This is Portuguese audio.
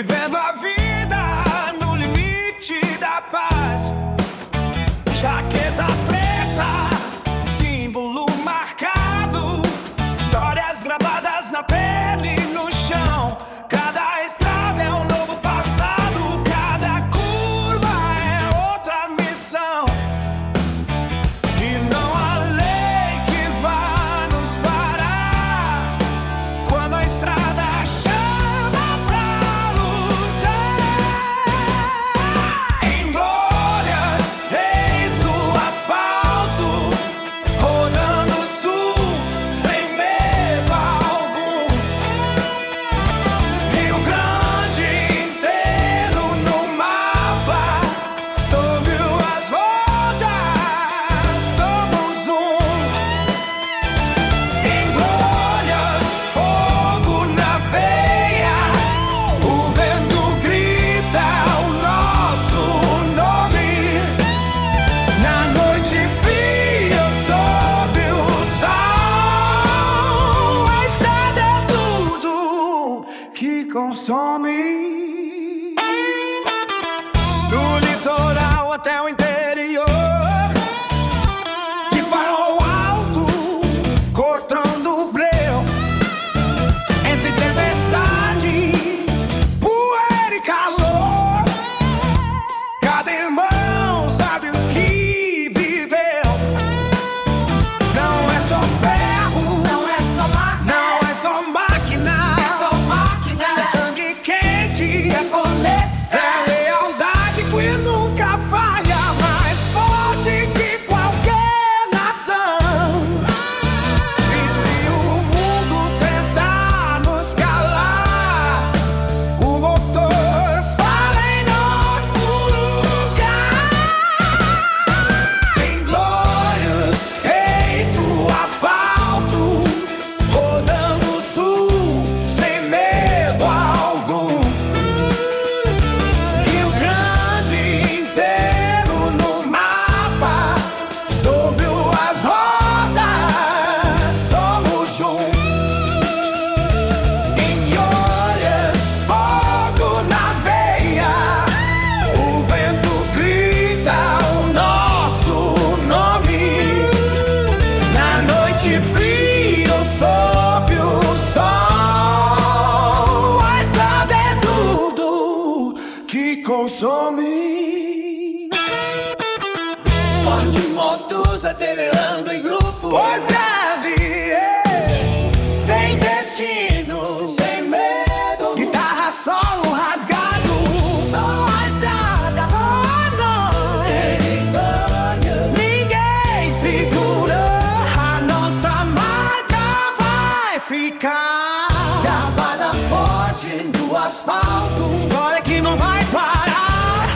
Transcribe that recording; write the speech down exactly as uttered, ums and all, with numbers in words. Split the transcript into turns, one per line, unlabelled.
vivendo a vida no limite da paz. Jaqueta preta, um símbolo marcado, histórias gravadas na pele e no chão. Cada estrada é um novo passado, cada curva é outra missão. E não há lei que vá nos parar quando a estrada chama pra lutar. Em glórias, reis do asfalto, rodando o sul sem medo algum. Rio Grande inteiro no mapa, sob as rodas, somos um. Em glórias, fogo na veia, o vento grita o nosso nome. Na noite fria, sob o sol, a estrada é tudo que consome. Do litoral até o interior,